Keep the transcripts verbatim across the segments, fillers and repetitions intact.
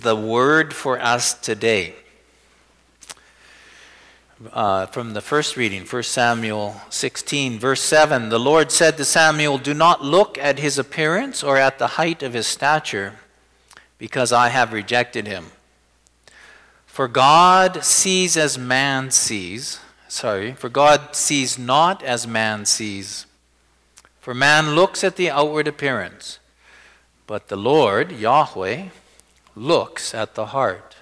The word for us today. Uh, from the first reading, First Samuel sixteen, verse seven, the Lord said to Samuel, "Do not look at his appearance or at the height of his stature, because I have rejected him. For God sees as man sees, sorry, for God sees not as man sees. For man looks at the outward appearance, but the Lord, Yahweh, looks at the heart."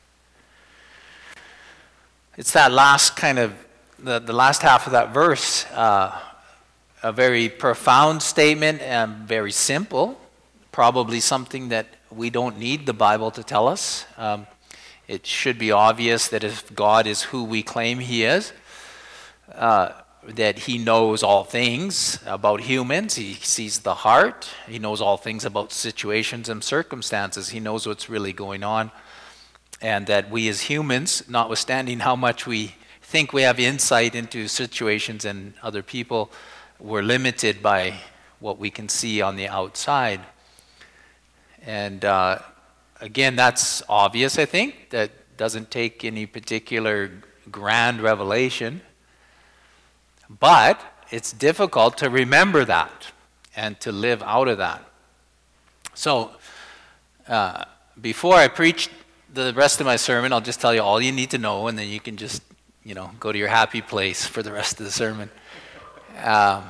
It's that last kind of, the, the last half of that verse, uh, a very profound statement and very simple, probably something that we don't need the Bible to tell us. Um, it should be obvious that if God is who we claim he is, uh, that he knows all things about humans. He sees the heart. He knows all things about situations and circumstances. He knows what's really going on. And that we as humans, notwithstanding how much we think we have insight into situations and other people, we're limited by what we can see on the outside. And uh, again, that's obvious, I think. That doesn't take any particular grand revelation. But it's difficult to remember that and to live out of that. So, uh, before I preach the rest of my sermon, I'll just tell you all you need to know, and then you can just, you know, go to your happy place for the rest of the sermon. Um,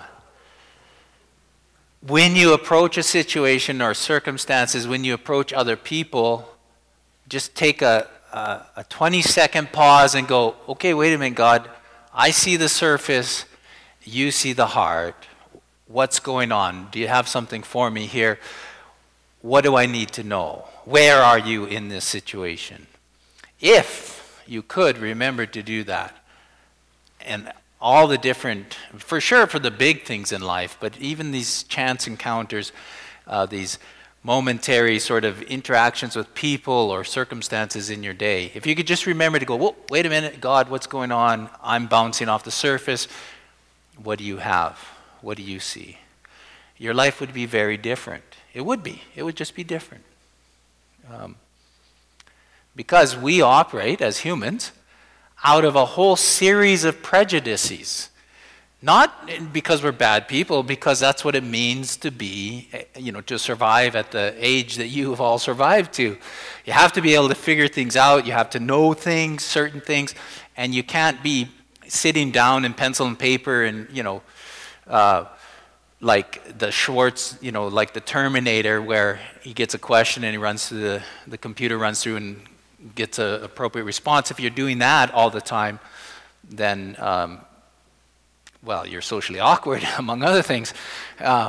when you approach a situation or circumstances, when you approach other people, just take a, a, a twenty-second pause and go, okay, wait a minute, God, I see the surface, you see the heart. What's going on? Do you have something for me here? What do I need to know? Where are you in this situation? If you could remember to do that, and all the different, for sure for the big things in life, but even these chance encounters, uh, these momentary sort of interactions with people or circumstances in your day, if you could just remember to go, whoa, wait a minute, God, what's going on? I'm bouncing off the surface. What do you have? What do you see? Your life would be very different. It would be. It would just be different. Um, because we operate as humans out of a whole series of prejudices. Not because we're bad people, because that's what it means to be, you know, to survive at the age that you have all survived to. You have to be able to figure things out. You have to know things, certain things, and you can't be sitting down in pencil and paper and, you know, uh, like the Schwartz, you know, like the Terminator, where he gets a question and he runs through the, the computer runs through and gets an appropriate response. If you're doing that all the time, then, um, well, you're socially awkward, among other things. Uh,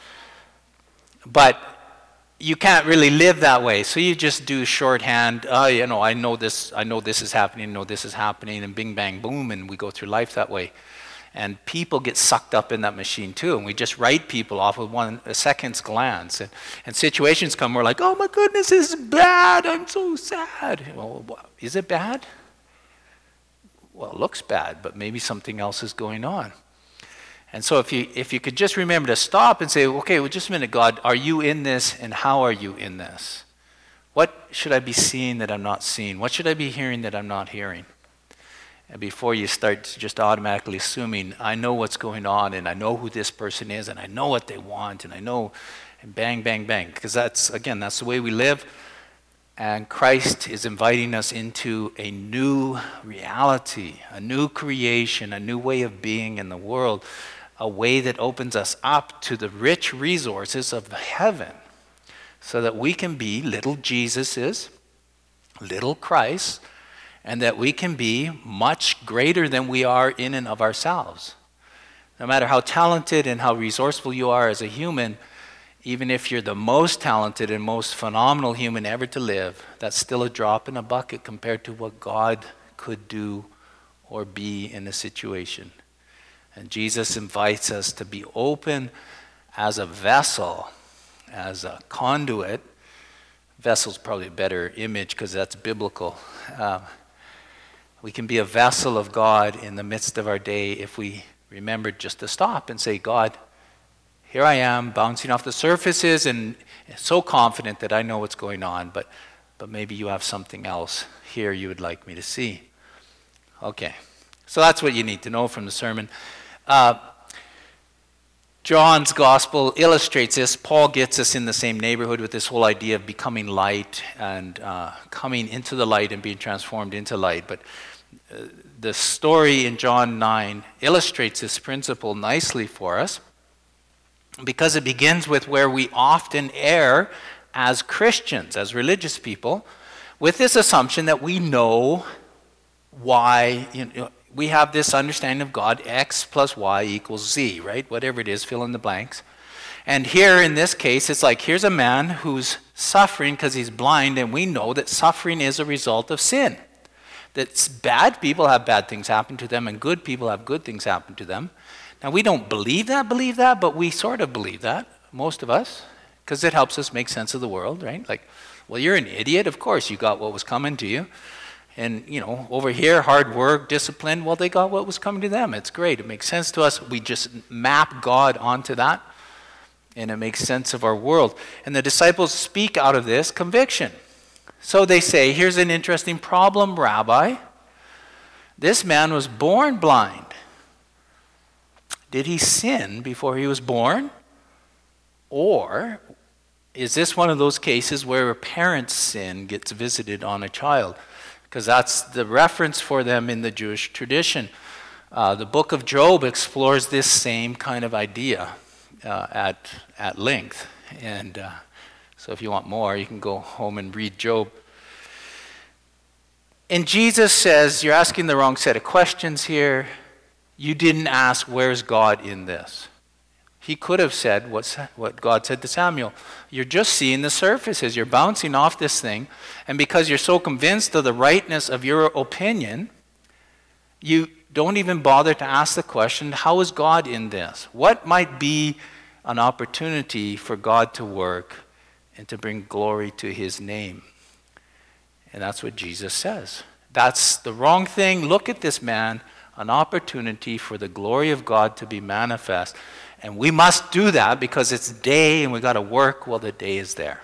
but you can't really live that way. So you just do shorthand. Oh, you know, I know this. I know this is happening. I know this is happening, and bing, bang, boom, and we go through life that way. And people get sucked up in that machine too, and we just write people off with one a second's glance. And, and situations come, we're like, oh my goodness, this is bad. I'm so sad. Well, is it bad? Well, it looks bad, but maybe something else is going on. And so if you if you could just remember to stop and say, okay, well, just a minute, God, are you in this, and how are you in this? What should I be seeing that I'm not seeing? What should I be hearing that I'm not hearing? And before you start just automatically assuming, I know what's going on, and I know who this person is, and I know what they want, and I know, and bang, bang, bang. Because that's, again, that's the way we live. And Christ is inviting us into a new reality, a new creation, a new way of being in the world, a way that opens us up to the rich resources of heaven, so that we can be little Jesuses, little Christ, and that we can be much greater than we are in and of ourselves. No matter how talented and how resourceful you are as a human, even if you're the most talented and most phenomenal human ever to live, that's still a drop in a bucket compared to what God could do or be in a situation. And Jesus invites us to be open as a vessel, as a conduit. Vessel's probably a better image because that's biblical. Um, We can be a vessel of God in the midst of our day if we remember just to stop and say, God, here I am bouncing off the surfaces and so confident that I know what's going on, but but maybe you have something else here you would like me to see. Okay, so that's what you need to know from the sermon. Uh, John's gospel illustrates this. Paul gets us in the same neighborhood with this whole idea of becoming light and uh, coming into the light and being transformed into light. But uh, the story in John nine illustrates this principle nicely for us, because it begins with where we often err as Christians, as religious people, with this assumption that we know why, you know, we have this understanding of God, X plus Y equals Z, right? Whatever it is, fill in the blanks. And here in this case, it's like, here's a man who's suffering because he's blind, and we know that suffering is a result of sin. That bad people have bad things happen to them, and good people have good things happen to them. Now, we don't believe that, believe that, but we sort of believe that, most of us, because it helps us make sense of the world, right? Like, well, you're an idiot. Of course, you got what was coming to you. And, you know, over here, hard work, discipline, well, they got what was coming to them. It's great. It makes sense to us. We just map God onto that, and it makes sense of our world. And the disciples speak out of this conviction. So they say, here's an interesting problem, Rabbi. This man was born blind. Did he sin before he was born? Or is this one of those cases where a parent's sin gets visited on a child? Because that's the reference for them in the Jewish tradition. Uh, the book of Job explores this same kind of idea uh, at, at length. And uh, so if you want more, you can go home and read Job. And Jesus says, you're asking the wrong set of questions here. You didn't ask, where's God in this? He could have said what's, what God said to Samuel. You're just seeing the surfaces. You're bouncing off this thing. And because you're so convinced of the rightness of your opinion, you don't even bother to ask the question, how is God in this? What might be an opportunity for God to work and to bring glory to his name? And that's what Jesus says. That's the wrong thing. Look at this man, an opportunity for the glory of God to be manifest. And we must do that because it's day and we got to work while the day is there.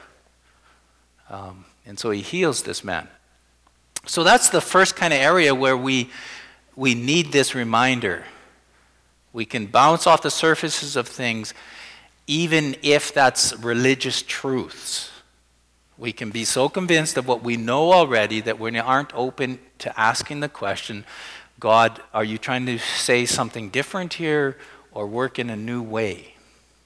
Um, and so he heals this man. So that's the first kind of area where we, we need this reminder. We can bounce off the surfaces of things even if that's religious truths. We can be so convinced of what we know already that we aren't open to asking the question, God, are you trying to say something different here or work in a new way?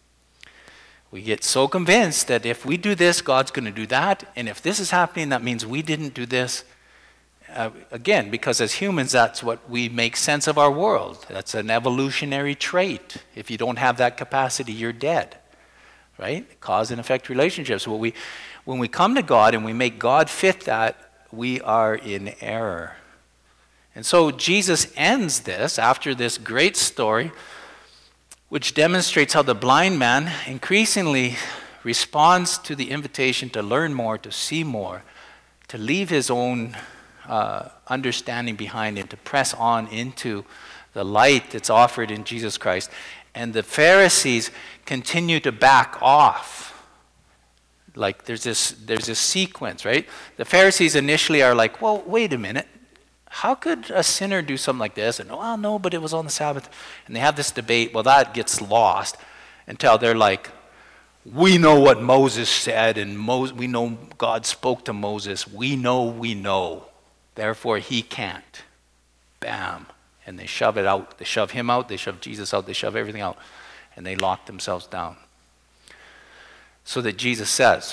We get so convinced that if we do this, God's going to do that. And if this is happening, that means we didn't do this. Uh, again, because as humans, that's what we make sense of our world. That's an evolutionary trait. If you don't have that capacity, you're dead. Right? Cause and effect relationships. Well, we, when we come to God and we make God fit that, we are in error. And so Jesus ends this after this great story, which demonstrates how the blind man increasingly responds to the invitation to learn more, to see more, to leave his own uh, understanding behind him, to press on into the light that's offered in Jesus Christ. And the Pharisees continue to back off. Like there's this, there's this sequence, right? The Pharisees initially are like, well, wait a minute. How could a sinner do something like this? And, well, no, but it was on the Sabbath. And they have this debate. Well, that gets lost until they're like, we know what Moses said, and Mo- we know God spoke to Moses. We know we know. Therefore, he can't. Bam. And they shove it out. They shove him out. They shove Jesus out. They shove everything out. And they lock themselves down. So that Jesus says,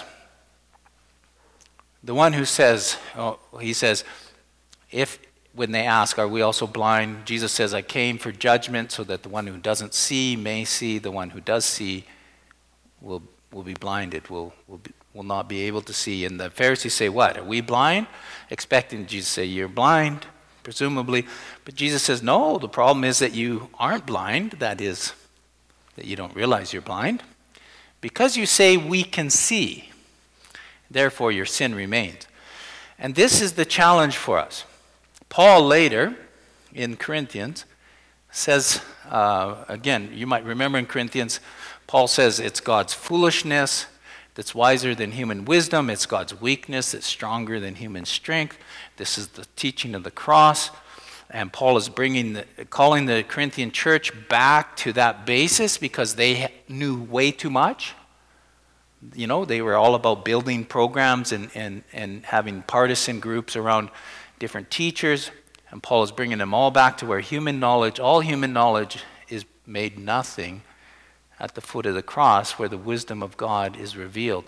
the one who says, oh, he says, if, when they ask, are we also blind? Jesus says, I came for judgment so that the one who doesn't see may see. The one who does see will will be blinded, will will, be, will not be able to see. And the Pharisees say, what? Are we blind? Expecting Jesus to say, you're blind, presumably. But Jesus says, no, the problem is that you aren't blind. That is, that you don't realize you're blind. Because you say we can see, therefore your sin remains. And this is the challenge for us. Paul later, in Corinthians, says, uh, again, you might remember in Corinthians, Paul says it's God's foolishness that's wiser than human wisdom. It's God's weakness that's stronger than human strength. This is the teaching of the cross. And Paul is bringing the, calling the Corinthian church back to that basis because they knew way too much. You know, they were all about building programs and, and, and having partisan groups around different teachers. And Paul is bringing them all back to where human knowledge, all human knowledge is made nothing at the foot of the cross where the wisdom of God is revealed.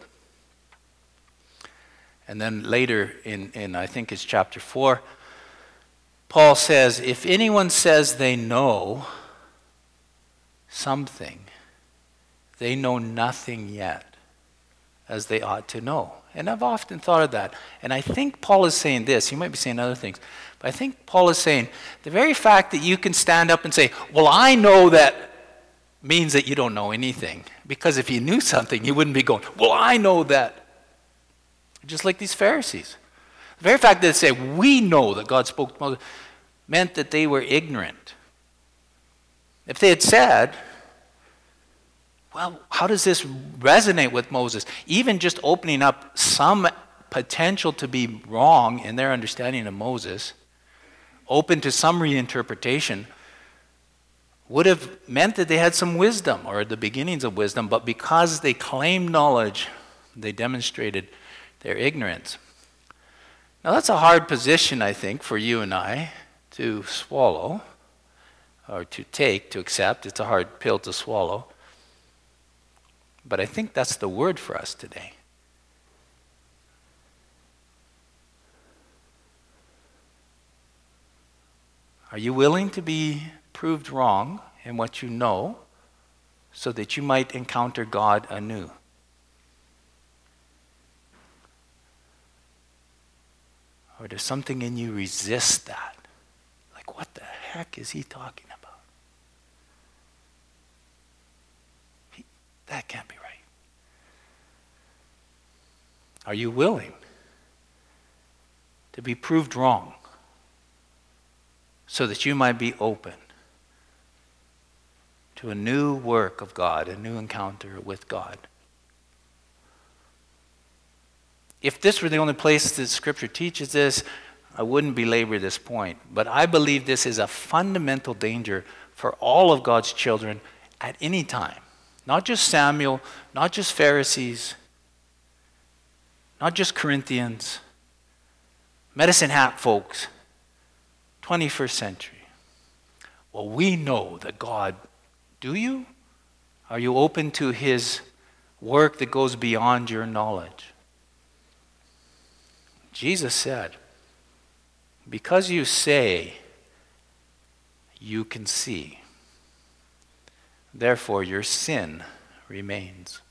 And then later in, in I think it's chapter four, Paul says, if anyone says they know something, they know nothing yet as they ought to know. And I've often thought of that. And I think Paul is saying this. He might be saying other things. But I think Paul is saying the very fact that you can stand up and say, well, I know that, means that you don't know anything. Because if you knew something, you wouldn't be going, well, I know that. Just like these Pharisees. The very fact that they say, we know that God spoke to Moses, meant that they were ignorant. If they had said, well, how does this resonate with Moses? Even just opening up some potential to be wrong in their understanding of Moses, open to some reinterpretation, would have meant that they had some wisdom or the beginnings of wisdom, but because they claimed knowledge, they demonstrated their ignorance. Now that's a hard position, I think, for you and I to swallow or to take, to accept. It's a hard pill to swallow. But I think that's the word for us today. Are you willing to be proved wrong in what you know so that you might encounter God anew? Or does something in you resist that? Like, what the heck is he talking about? He, that can't be right. Are you willing to be proved wrong so that you might be open to a new work of God, a new encounter with God? If this were the only place that Scripture teaches this, I wouldn't belabor this point. But I believe this is a fundamental danger for all of God's children at any time. Not just Samuel, not just Pharisees, not just Corinthians, medicine hat folks, twenty-first century. Well, we know that God, do you? Are you open to his work that goes beyond your knowledge? Jesus said, because you say you can see, therefore your sin remains.